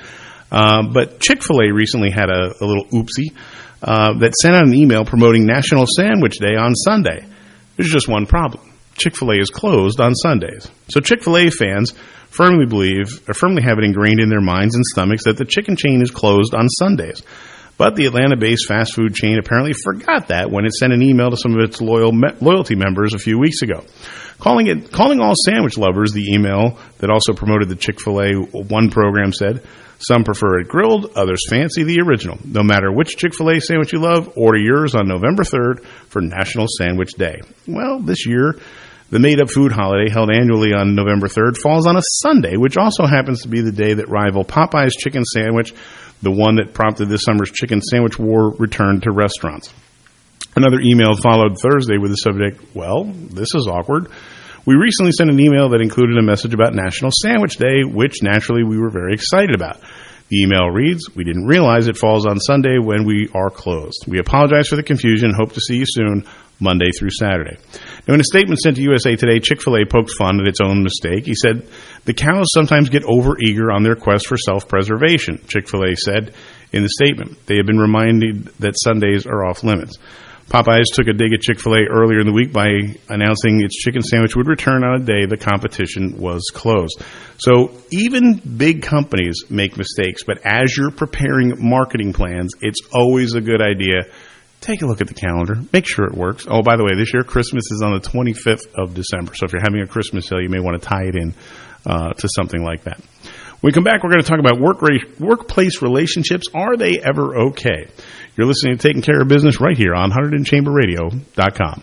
But Chick-fil-A recently had a little oopsie that sent out an email promoting National Sandwich Day on Sunday. There's just one problem. Chick-fil-A is closed on Sundays. So Chick-fil-A fans firmly have it ingrained in their minds and stomachs that the chicken chain is closed on Sundays. But the Atlanta-based fast food chain apparently forgot that when it sent an email to some of its loyalty members a few weeks ago. Calling all sandwich lovers, the email that also promoted the Chick-fil-A One program said, "Some prefer it grilled, others fancy the original. No matter which Chick-fil-A sandwich you love, order yours on November 3rd for National Sandwich Day." Well, this year, the made-up food holiday held annually on November 3rd falls on a Sunday, which also happens to be the day that rival Popeye's chicken sandwich, the one that prompted this summer's chicken sandwich war, returned to restaurants. Another email followed Thursday with the subject, "Well, this is awkward. We recently sent an email that included a message about National Sandwich Day, which naturally we were very excited about. The email reads, 'We didn't realize it falls on Sunday when we are closed. We apologize for the confusion. Hope to see you soon, Monday through Saturday.'" Now, in a statement sent to USA Today, Chick-fil-A poked fun at its own mistake. He said, "The cows sometimes get overeager on their quest for self-preservation," Chick-fil-A said in the statement. They have been reminded that Sundays are off limits. Popeyes took a dig at Chick-fil-A earlier in the week by announcing its chicken sandwich would return on a day the competition was closed. So even big companies make mistakes, but as you're preparing marketing plans, it's always a good idea. Take a look at the calendar. Make sure it works. Oh, by the way, this year Christmas is on the 25th of December. So if you're having a Christmas sale, you may want to tie it in to something like that. When we come back, we're going to talk about workplace relationships. Are they ever okay? You're listening to Taking Care of Business right here on HunterdandChamberRadio.com.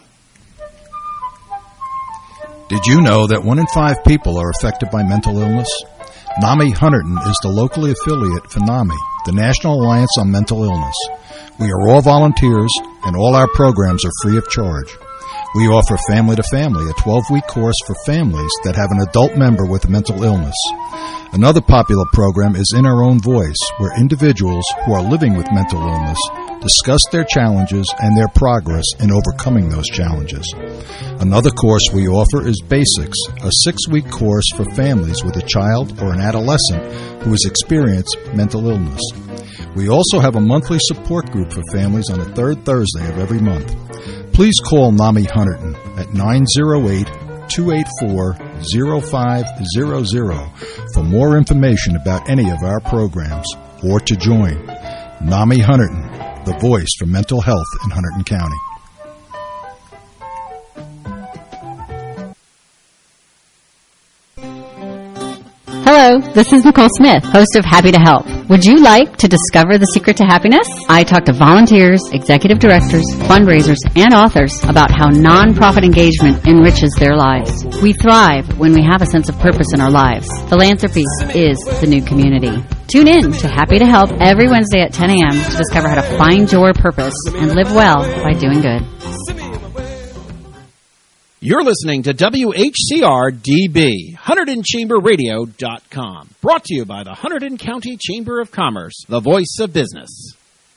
Did you know that 1 in 5 people are affected by mental illness? NAMI Hunterdon is the locally affiliate for NAMI, the National Alliance on Mental Illness. We are all volunteers, and all our programs are free of charge. We offer Family to Family, a 12-week course for families that have an adult member with a mental illness. Another popular program is In Our Own Voice, where individuals who are living with mental illness discuss their challenges and their progress in overcoming those challenges. Another course we offer is Basics, a 6-week course for families with a child or an adolescent who has experienced mental illness. We also have a monthly support group for families on the third Thursday of every month. Please call NAMI Hunterdon at 908-284-0500 for more information about any of our programs or to join. NAMI Hunterdon, the voice for mental health in Hunterdon County. Hello, this is Nicole Smith, host of Happy to Help. Would you like to discover the secret to happiness? I talk to volunteers, executive directors, fundraisers, and authors about how nonprofit engagement enriches their lives. We thrive when we have a sense of purpose in our lives. Philanthropy is the new community. Tune in to Happy to Help every Wednesday at 10 a.m. to discover how to find your purpose and live well by doing good. You're listening to WHCR-DB, HunterdonChamberRadio.com. Brought to you by the Hunterdon County Chamber of Commerce, the voice of business.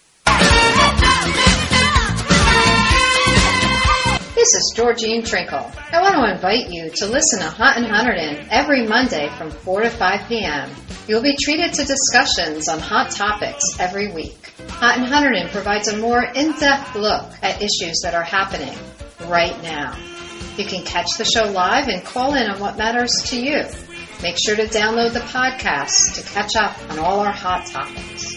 This is Georgine Trinkle. I want to invite you to listen to Hunt in Hunterdon every Monday from 4 to 5 p.m. You'll be treated to discussions on hot topics every week. Hunt in Hunterdon provides a more in-depth look at issues that are happening right now. You can catch the show live and call in on what matters to you. Make sure to download the podcast to catch up on all our hot topics.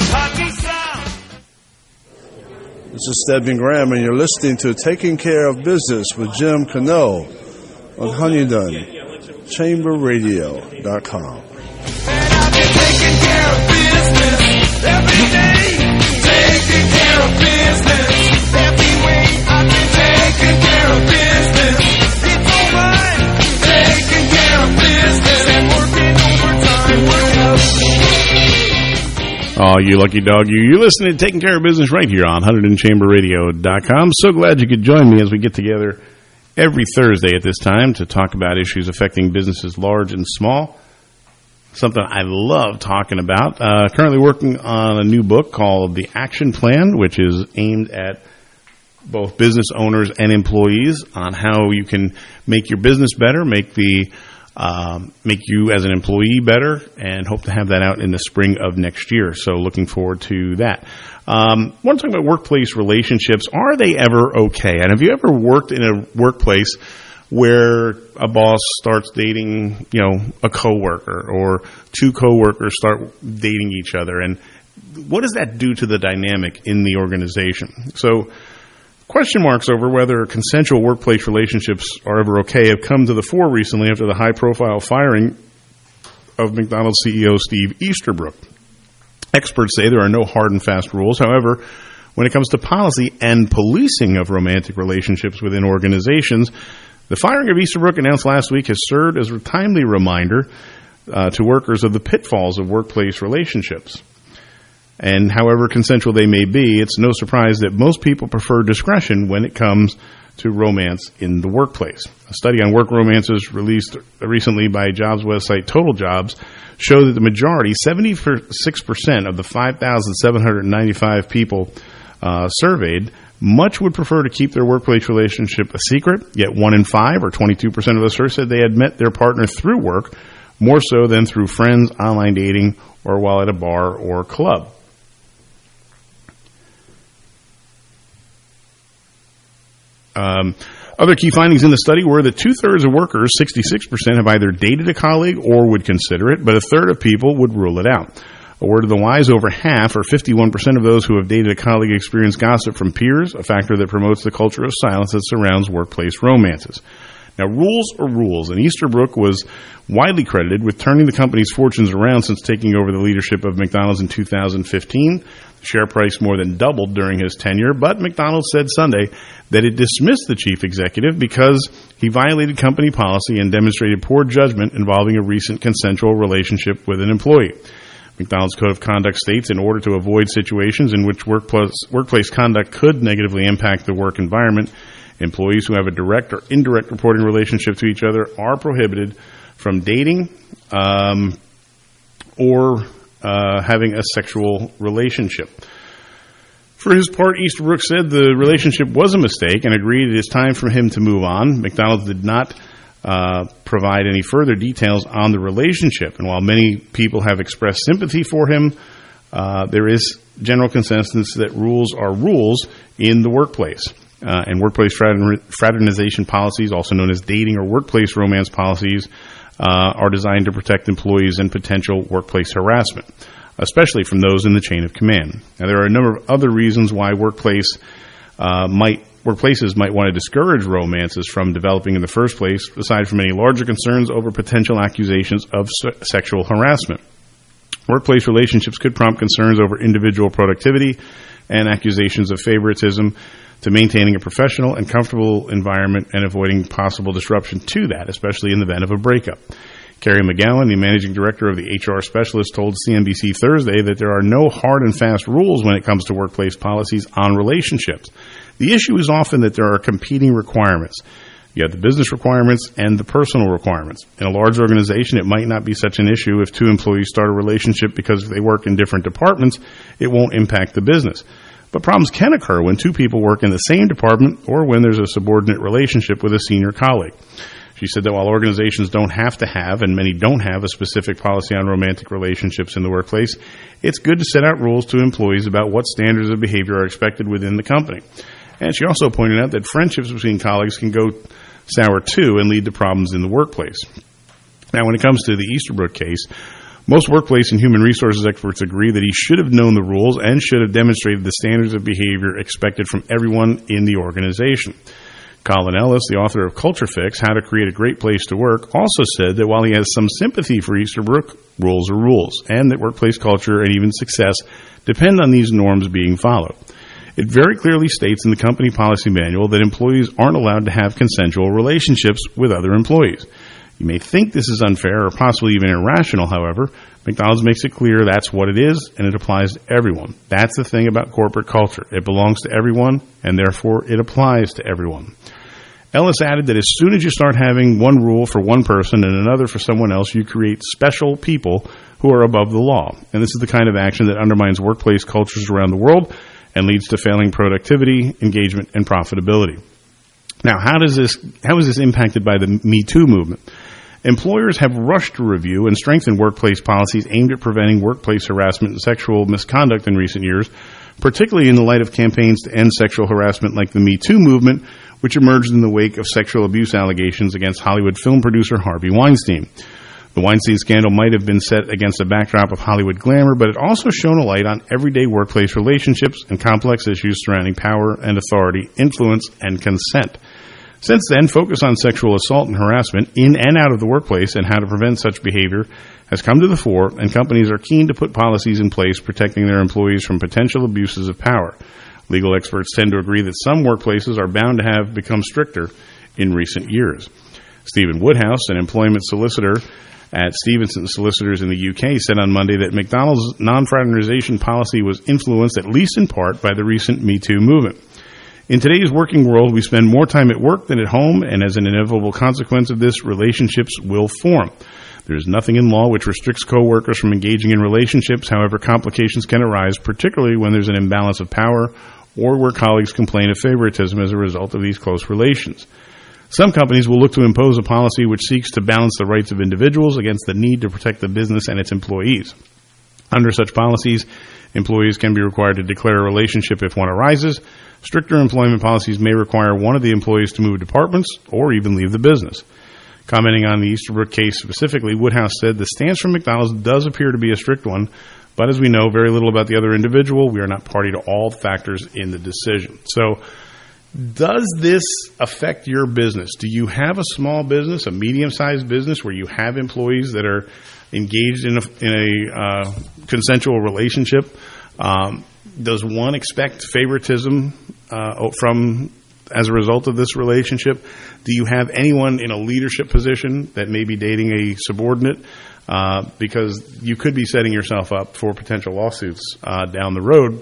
This is Stedman Graham, and you're listening to Taking Care of Business with Jim Cano on HoneyDunChamberRadio.com. Taking care of business every day. Taking care of business every way. I've been taking care of business. It's alright. Taking care of business and working overtime. Oh, you lucky dog, you. You're listening to Taking Care of Business right here on HunterdonChamberRadio.com. So glad you could join me as we get together every Thursday at this time to talk about issues affecting businesses large and small. Something I love talking about. Currently working on a new book called The Action Plan, which is aimed at both business owners and employees on how you can make your business better, make you as an employee better, and hope to have that out in the spring of next year. So looking forward to that. I want to talk about workplace relationships. Are they ever okay? And have you ever worked in a workplace where a boss starts dating, a coworker, or two coworkers start dating each other? And what does that do to the dynamic in the organization? So question marks over whether consensual workplace relationships are ever okay have come to the fore recently after the high-profile firing of McDonald's CEO Steve Easterbrook. Experts say there are no hard and fast rules. However, when it comes to policy and policing of romantic relationships within organizations, the firing of Easterbrook announced last week has served as a timely reminder to workers of the pitfalls of workplace relationships. And however consensual they may be, it's no surprise that most people prefer discretion when it comes to romance in the workplace. A study on work romances released recently by jobs website Total Jobs showed that the majority, 76% of the 5,795 people surveyed, much would prefer to keep their workplace relationship a secret, yet 1 in 5, or 22% of the survey, said they had met their partner through work, more so than through friends, online dating, or while at a bar or club. Other key findings in the study were that 2/3 of workers, 66%, have either dated a colleague or would consider it, but 1/3 of people would rule it out. A word of the wise, over half, or 51% of those who have dated a colleague experience gossip from peers, a factor that promotes the culture of silence that surrounds workplace romances. Now, rules are rules, and Easterbrook was widely credited with turning the company's fortunes around since taking over the leadership of McDonald's in 2015. The share price more than doubled during his tenure, but McDonald's said Sunday that it dismissed the chief executive because he violated company policy and demonstrated poor judgment involving a recent consensual relationship with an employee. McDonald's Code of Conduct states in order to avoid situations in which workplace conduct could negatively impact the work environment, employees who have a direct or indirect reporting relationship to each other are prohibited from dating or having a sexual relationship. For his part, Easterbrook said the relationship was a mistake and agreed it is time for him to move on. McDonald's did not provide any further details on the relationship. And while many people have expressed sympathy for him, there is general consensus that rules are rules in the workplace. And workplace fraternization policies, also known as dating or workplace romance policies, are designed to protect employees and potential workplace harassment, especially from those in the chain of command. Now, there are a number of other reasons why workplaces might want to discourage romances from developing in the first place, aside from any larger concerns over potential accusations of sexual harassment. Workplace relationships could prompt concerns over individual productivity and accusations of favoritism to maintaining a professional and comfortable environment and avoiding possible disruption to that, especially in the event of a breakup. Carrie McGowan, the managing director of the HR specialist, told CNBC Thursday that there are no hard and fast rules when it comes to workplace policies on relationships. The issue is often that there are competing requirements. You have the business requirements and the personal requirements. In a large organization, it might not be such an issue if two employees start a relationship because if they work in different departments, it won't impact the business. But problems can occur when two people work in the same department or when there's a subordinate relationship with a senior colleague. She said that while organizations don't have to have, and many don't have, a specific policy on romantic relationships in the workplace, it's good to set out rules to employees about what standards of behavior are expected within the company. And she also pointed out that friendships between colleagues can go sour too and lead to problems in the workplace. Now, when it comes to the Easterbrook case, most workplace and human resources experts agree that he should have known the rules and should have demonstrated the standards of behavior expected from everyone in the organization. Colin Ellis, the author of Culture Fix, How to Create a Great Place to Work, also said that while he has some sympathy for Easterbrook, rules are rules, and that workplace culture and even success depend on these norms being followed. It very clearly states in the company policy manual that employees aren't allowed to have consensual relationships with other employees. You may think this is unfair or possibly even irrational, however. McDonald's makes it clear that's what it is, and it applies to everyone. That's the thing about corporate culture. It belongs to everyone, and therefore it applies to everyone. Ellis added that as soon as you start having one rule for one person and another for someone else, you create special people who are above the law. And this is the kind of action that undermines workplace cultures around the world and leads to failing productivity, engagement, and profitability. Now, how is this impacted by the Me Too movement? Employers have rushed to review and strengthen workplace policies aimed at preventing workplace harassment and sexual misconduct in recent years, particularly in the light of campaigns to end sexual harassment like the Me Too movement, which emerged in the wake of sexual abuse allegations against Hollywood film producer Harvey Weinstein. The Weinstein scandal might have been set against a backdrop of Hollywood glamour, but it also shone a light on everyday workplace relationships and complex issues surrounding power and authority, influence, and consent. Since then, focus on sexual assault and harassment in and out of the workplace and how to prevent such behavior has come to the fore, and companies are keen to put policies in place protecting their employees from potential abuses of power. Legal experts tend to agree that some workplaces are bound to have become stricter in recent years. Stephen Woodhouse, an employment solicitor at Stevenson Solicitors in the UK, said on Monday that McDonald's non-fraternization policy was influenced, at least in part, by the recent Me Too movement. In today's working world, we spend more time at work than at home, and as an inevitable consequence of this, relationships will form. There is nothing in law which restricts coworkers from engaging in relationships. However, complications can arise, particularly when there's an imbalance of power or where colleagues complain of favoritism as a result of these close relations. Some companies will look to impose a policy which seeks to balance the rights of individuals against the need to protect the business and its employees. Under such policies, employees can be required to declare a relationship if one arises. Stricter employment policies may require one of the employees to move departments or even leave the business. Commenting on the Easterbrook case specifically, Woodhouse said the stance from McDonald's does appear to be a strict one, but as we know very little about the other individual, we are not party to all factors in the decision. So, does this affect your business? Do you have a small business, a medium-sized business, where you have employees that are engaged in a consensual relationship? Does one expect favoritism as a result of this relationship? Do you have anyone in a leadership position that may be dating a subordinate? Because you could be setting yourself up for potential lawsuits down the road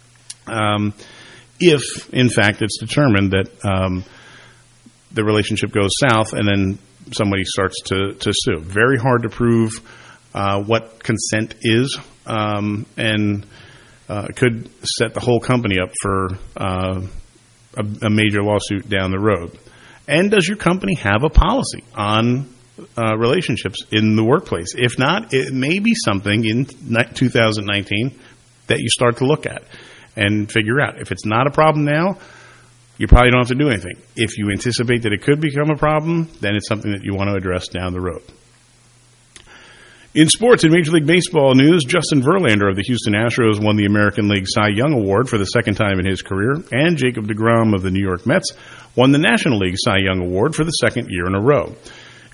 if, in fact, it's determined that the relationship goes south and then somebody starts to sue. Very hard to prove what consent is, and could set the whole company up for a major lawsuit down the road. And does your company have a policy on relationships in the workplace? If not, it may be something in 2019 that you start to look at and figure out. If it's not a problem now, you probably don't have to do anything. If you anticipate that it could become a problem, then it's something that you want to address down the road. In sports, in Major League Baseball news, Justin Verlander of the Houston Astros won the American League Cy Young Award for the second time in his career, and Jacob deGrom of the New York Mets won the National League Cy Young Award for the second year in a row.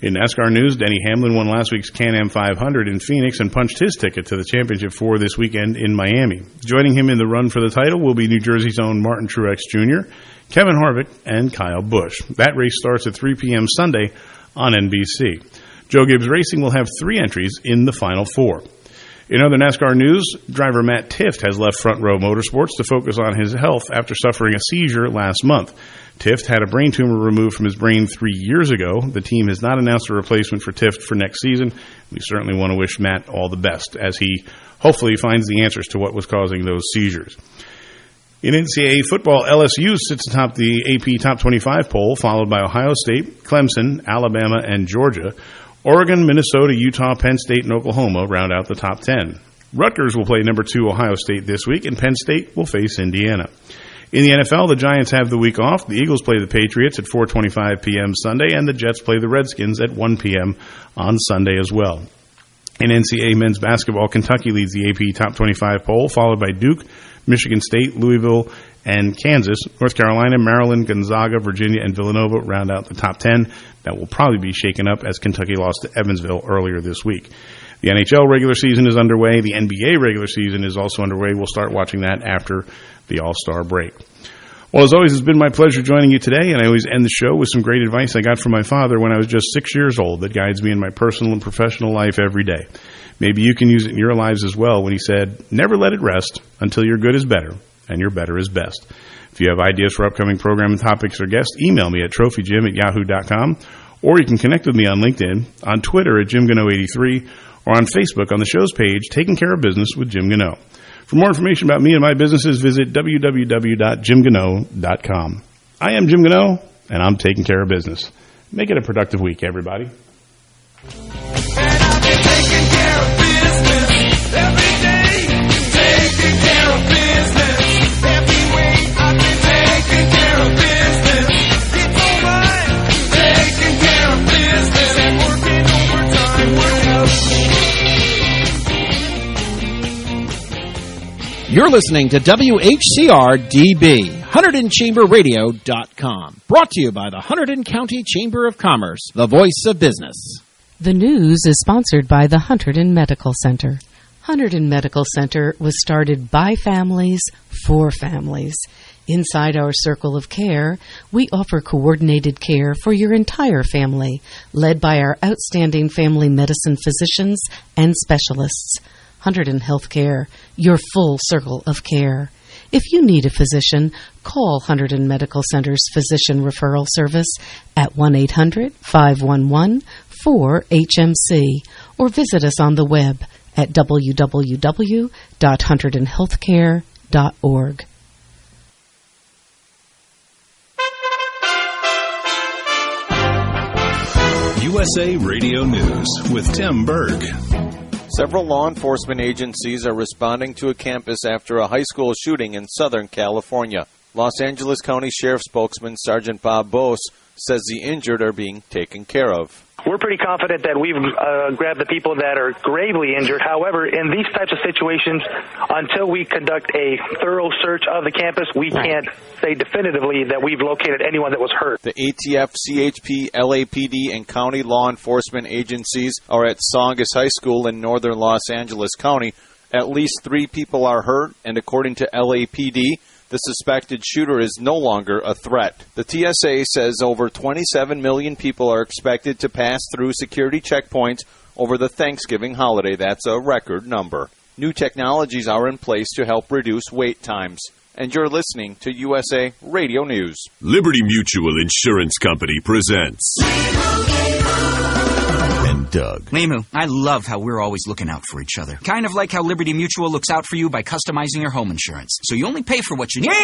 In NASCAR news, Denny Hamlin won last week's Can-Am 500 in Phoenix and punched his ticket to the championship for this weekend in Miami. Joining him in the run for the title will be New Jersey's own Martin Truex Jr., Kevin Harvick, and Kyle Busch. That race starts at 3 p.m. Sunday on NBC. Joe Gibbs Racing will have 3 entries in the Final Four. In other NASCAR news, driver Matt Tifft has left Front Row Motorsports to focus on his health after suffering a seizure last month. Tifft had a brain tumor removed from his brain 3 years ago. The team has not announced a replacement for Tifft for next season. We certainly want to wish Matt all the best as he hopefully finds the answers to what was causing those seizures. In NCAA football, LSU sits atop the AP Top 25 poll, followed by Ohio State, Clemson, Alabama, and Georgia. Oregon, Minnesota, Utah, Penn State, and Oklahoma round out the top 10. Rutgers will play number 2 Ohio State this week, and Penn State will face Indiana. In the NFL, the Giants have the week off. The Eagles play the Patriots at 4:25 p.m. Sunday, and the Jets play the Redskins at 1 p.m. on Sunday as well. In NCAA men's basketball, Kentucky leads the AP Top 25 poll, followed by Duke, Michigan State, Louisville, and Kansas. North Carolina, Maryland, Gonzaga, Virginia, and Villanova round out the top 10. That will probably be shaken up as Kentucky lost to Evansville earlier this week. The NHL regular season is underway. The NBA regular season is also underway. We'll start watching that after the All-Star break. Well, as always, it's been my pleasure joining you today, and I always end the show with some great advice I got from my father when I was just 6 years old that guides me in my personal and professional life every day. Maybe you can use it in your lives as well when he said, never let it rest until your good is better and your better is best. If you have ideas for upcoming program topics or guests, email me at trophyjim@yahoo.com, or you can connect with me on LinkedIn, on Twitter at JimGano83, or on Facebook on the show's page, Taking Care of Business with Jim Gano. For more information about me and my businesses, visit www.jimgano.com. I am Jim Gano, and I'm taking care of business. Make it a productive week, everybody. Taking care of business every day. Taking care of business every way. I've been taking care of business. It's alright. Taking care of business and working overtime. You're listening to WHCR-DB, HunterdonChamberRadio.com. Brought to you by the Hunterdon County Chamber of Commerce, the voice of business. The news is sponsored by the Hunterdon Medical Center. Hunterdon Medical Center was started by families for families. Inside our circle of care, we offer coordinated care for your entire family, led by our outstanding family medicine physicians and specialists. Hunterdon Healthcare, your full circle of care. If you need a physician, call Hunterdon Medical Center's Physician Referral Service at 1-800-511-4HMC or visit us on the web at www.hunterdonhealthcare.org. USA Radio News with Tim Berg. Several law enforcement agencies are responding to a campus after a high school shooting in Southern California. Los Angeles County Sheriff spokesman Sergeant Bob Bose says the injured are being taken care of. We're pretty confident that we've grabbed the people that are gravely injured. However, in these types of situations, until we conduct a thorough search of the campus, we can't say definitively that we've located anyone that was hurt. The ATF, CHP, LAPD, and county law enforcement agencies are at Saugus High School in northern Los Angeles County. At least 3 people are hurt, and according to LAPD, the suspected shooter is no longer a threat. The TSA says over 27 million people are expected to pass through security checkpoints over the Thanksgiving holiday. That's a record number. New technologies are in place to help reduce wait times. And you're listening to USA Radio News. Liberty Mutual Insurance Company presents... Doug. Limu, I love how we're always looking out for each other. Kind of like how Liberty Mutual looks out for you by customizing your home insurance. So you only pay for what you need.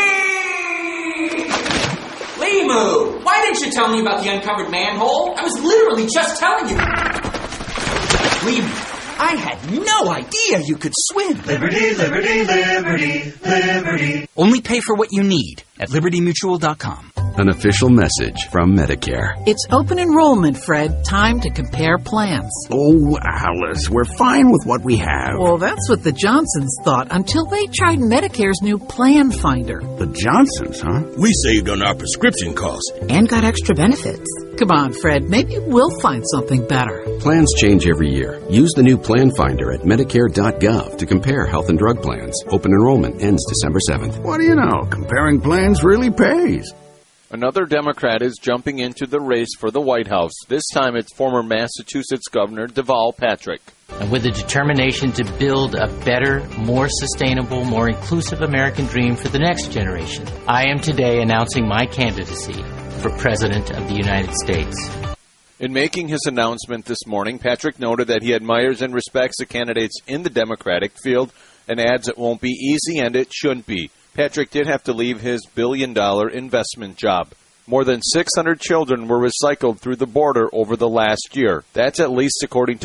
Limu, why didn't you tell me about the uncovered manhole? I was literally just telling you. Limu, I had no idea you could swim. Liberty, liberty, liberty, liberty. Only pay for what you need at libertymutual.com. An official message from Medicare. It's open enrollment, Fred. Time to compare plans. Oh, Alice, we're fine with what we have. Well, that's what the Johnsons thought until they tried Medicare's new Plan Finder. The Johnsons, huh? We saved on our prescription costs. And got extra benefits. Come on, Fred. Maybe we'll find something better. Plans change every year. Use the new Plan Finder at Medicare.gov to compare health and drug plans. Open enrollment ends December 7th. What do you know? Comparing plans really pays. Another Democrat is jumping into the race for the White House. This time it's former Massachusetts Governor Deval Patrick. And with a determination to build a better, more sustainable, more inclusive American dream for the next generation, I am today announcing my candidacy for President of the United States. In making his announcement this morning, Patrick noted that he admires and respects the candidates in the Democratic field and adds it won't be easy and it shouldn't be. Patrick did have to leave his billion-dollar investment job. More than 600 children were recycled through the border over the last year. That's at least according to